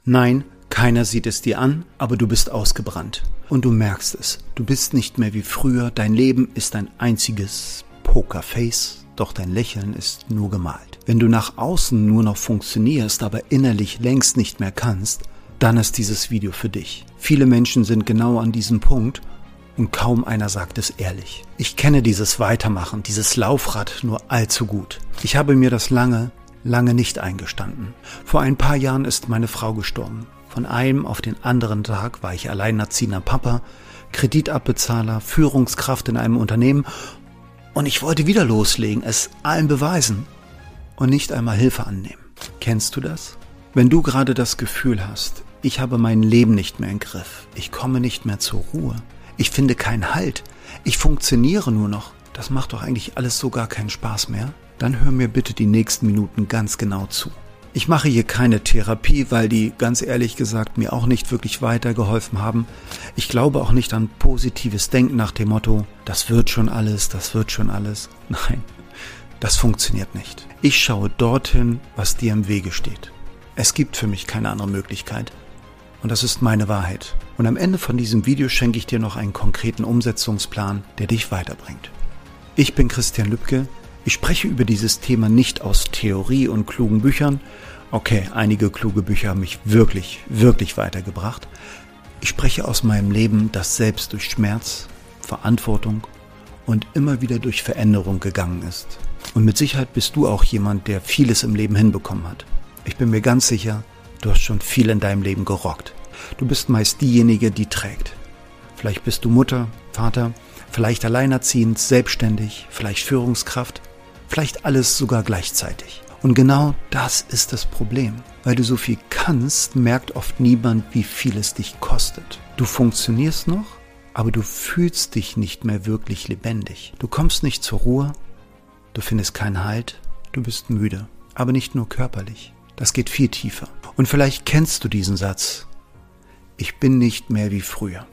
Nein, keiner sieht es dir an, aber du bist ausgebrannt. Und du merkst es. Du bist nicht mehr wie früher. Dein Leben ist ein einziges Pokerface, doch dein Lächeln ist nur gemalt. Wenn du nach außen nur noch funktionierst, aber innerlich längst nicht mehr kannst, dann ist dieses Video für dich. Viele Menschen sind genau an diesem Punkt und kaum einer sagt es ehrlich. Ich kenne dieses Weitermachen, dieses Laufrad nur allzu gut. Ich habe mir das lange nicht eingestanden. Vor ein paar Jahren ist meine Frau gestorben. Von einem auf den anderen Tag war ich alleinerziehender Papa, Kreditabbezahler, Führungskraft in einem Unternehmen und ich wollte wieder loslegen, es allen beweisen und nicht einmal Hilfe annehmen. Kennst du das? Wenn du gerade das Gefühl hast, ich habe mein Leben nicht mehr im Griff, ich komme nicht mehr zur Ruhe, ich finde keinen Halt, ich funktioniere nur noch, das macht doch eigentlich alles so gar keinen Spaß mehr, dann hör mir bitte die nächsten Minuten ganz genau zu. Ich mache hier keine Therapie, weil die, ganz ehrlich gesagt, mir auch nicht wirklich weitergeholfen haben. Ich glaube auch nicht an positives Denken nach dem Motto, das wird schon alles, das wird schon alles. Nein, das funktioniert nicht. Ich schaue dorthin, was dir im Wege steht. Es gibt für mich keine andere Möglichkeit. Und das ist meine Wahrheit. Und am Ende von diesem Video schenke ich dir noch einen konkreten Umsetzungsplan, der dich weiterbringt. Ich bin Christian Lübke. Ich spreche über dieses Thema nicht aus Theorie und klugen Büchern. Okay, einige kluge Bücher haben mich wirklich weitergebracht. Ich spreche aus meinem Leben, das selbst durch Schmerz, Verantwortung und immer wieder durch Veränderung gegangen ist. Und mit Sicherheit bist du auch jemand, der vieles im Leben hinbekommen hat. Ich bin mir ganz sicher, du hast schon viel in deinem Leben gerockt. Du bist meist diejenige, die trägt. Vielleicht bist du Mutter, Vater, vielleicht alleinerziehend, selbstständig, vielleicht Führungskraft, vielleicht alles sogar gleichzeitig. Und genau das ist das Problem. Weil du so viel kannst, merkt oft niemand, wie viel es dich kostet. Du funktionierst noch, aber du fühlst dich nicht mehr wirklich lebendig. Du kommst nicht zur Ruhe, du findest keinen Halt, du bist müde. Aber nicht nur körperlich. Das geht viel tiefer. Und vielleicht kennst du diesen Satz. Ich bin nicht mehr wie früher.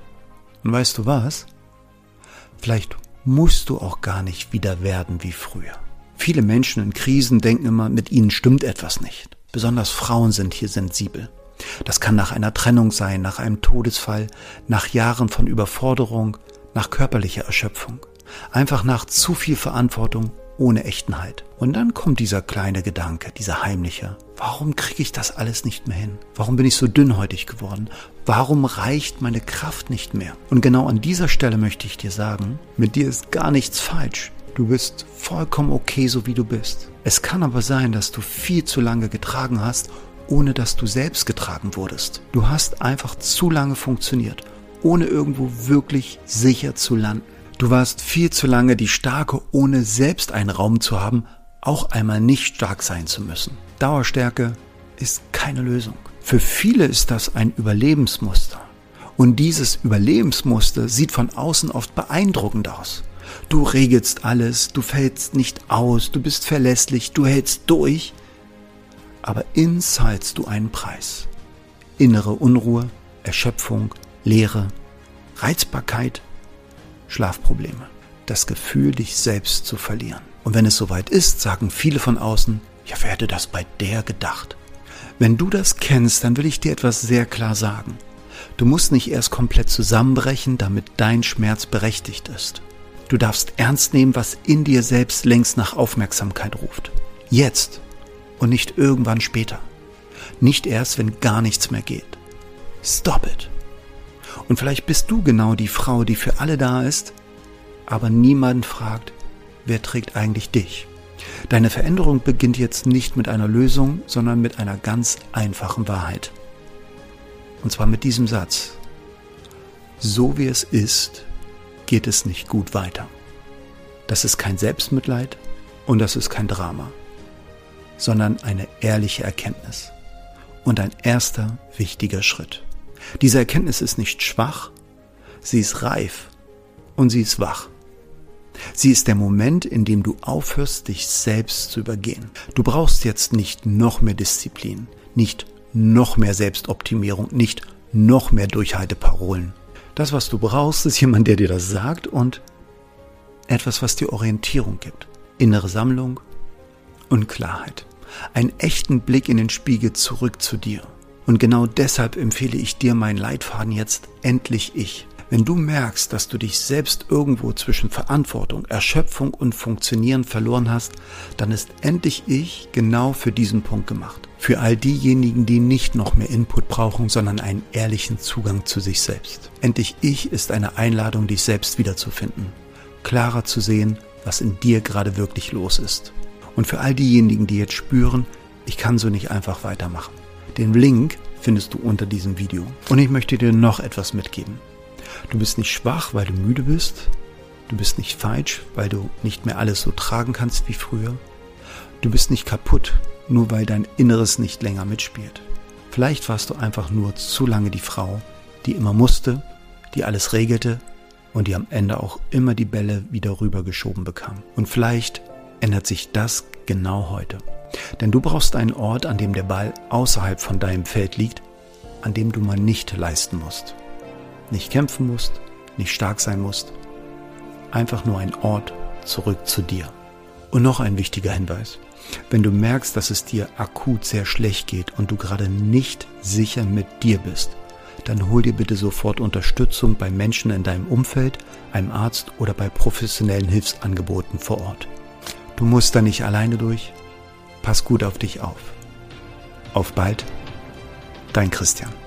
Und weißt du was? Vielleicht musst du auch gar nicht wieder werden wie früher. Viele Menschen in Krisen denken immer, mit ihnen stimmt etwas nicht. Besonders Frauen sind hier sensibel. Das kann nach einer Trennung sein, nach einem Todesfall, nach Jahren von Überforderung, nach körperlicher Erschöpfung. Einfach nach zu viel Verantwortung ohne echten Halt. Und dann kommt dieser kleine Gedanke, dieser heimliche. Warum kriege ich das alles nicht mehr hin? Warum bin ich so dünnhäutig geworden? Warum reicht meine Kraft nicht mehr? Und genau an dieser Stelle möchte ich dir sagen, mit dir ist gar nichts falsch. Du bist vollkommen okay, so wie du bist. Es kann aber sein, dass du viel zu lange getragen hast, ohne dass du selbst getragen wurdest. Du hast einfach zu lange funktioniert, ohne irgendwo wirklich sicher zu landen. Du warst viel zu lange die Starke, ohne selbst einen Raum zu haben, auch einmal nicht stark sein zu müssen. Dauerstärke ist keine Lösung. Für viele ist das ein Überlebensmuster. Und dieses Überlebensmuster sieht von außen oft beeindruckend aus. Du regelst alles, du fällst nicht aus, du bist verlässlich, du hältst durch. Aber innen zahlst du einen Preis. Innere Unruhe, Erschöpfung, Leere, Reizbarkeit, Schlafprobleme. Das Gefühl, dich selbst zu verlieren. Und wenn es soweit ist, sagen viele von außen, ja, wer hätte das bei der gedacht? Wenn du das kennst, dann will ich dir etwas sehr klar sagen. Du musst nicht erst komplett zusammenbrechen, damit dein Schmerz berechtigt ist. Du darfst ernst nehmen, was in dir selbst längst nach Aufmerksamkeit ruft. Jetzt und nicht irgendwann später. Nicht erst, wenn gar nichts mehr geht. Stop it. Und vielleicht bist du genau die Frau, die für alle da ist, aber niemand fragt, wer trägt eigentlich dich? Deine Veränderung beginnt jetzt nicht mit einer Lösung, sondern mit einer ganz einfachen Wahrheit. Und zwar mit diesem Satz. So wie es ist, geht es nicht gut weiter. Das ist kein Selbstmitleid und das ist kein Drama, sondern eine ehrliche Erkenntnis und ein erster wichtiger Schritt. Diese Erkenntnis ist nicht schwach, sie ist reif und sie ist wach. Sie ist der Moment, in dem du aufhörst, dich selbst zu übergehen. Du brauchst jetzt nicht noch mehr Disziplin, nicht noch mehr Selbstoptimierung, nicht noch mehr Durchhalteparolen. Das, was du brauchst, ist jemand, der dir das sagt und etwas, was dir Orientierung gibt. Innere Sammlung und Klarheit. Einen echten Blick in den Spiegel zurück zu dir. Und genau deshalb empfehle ich dir meinen Leitfaden jetzt Endlich Ich. Wenn du merkst, dass du dich selbst irgendwo zwischen Verantwortung, Erschöpfung und Funktionieren verloren hast, dann ist Endlich Ich genau für diesen Punkt gemacht. Für all diejenigen, die nicht noch mehr Input brauchen, sondern einen ehrlichen Zugang zu sich selbst. Endlich Ich ist eine Einladung, dich selbst wiederzufinden. Klarer zu sehen, was in dir gerade wirklich los ist. Und für all diejenigen, die jetzt spüren, ich kann so nicht einfach weitermachen. Den Link findest du unter diesem Video. Und ich möchte dir noch etwas mitgeben. Du bist nicht schwach, weil du müde bist. Du bist nicht falsch, weil du nicht mehr alles so tragen kannst wie früher. Du bist nicht kaputt, nur weil dein Inneres nicht länger mitspielt. Vielleicht warst du einfach nur zu lange die Frau, die immer musste, die alles regelte und die am Ende auch immer die Bälle wieder rübergeschoben bekam. Und vielleicht ändert sich das genau heute. Denn du brauchst einen Ort, an dem der Ball außerhalb von deinem Feld liegt, an dem du mal nicht leisten musst. Nicht kämpfen musst, nicht stark sein musst. Einfach nur ein Ort zurück zu dir. Und noch ein wichtiger Hinweis. Wenn du merkst, dass es dir akut sehr schlecht geht und du gerade nicht sicher mit dir bist, dann hol dir bitte sofort Unterstützung bei Menschen in deinem Umfeld, einem Arzt oder bei professionellen Hilfsangeboten vor Ort. Du musst da nicht alleine durch. Pass gut auf dich auf. Auf bald, dein Christian.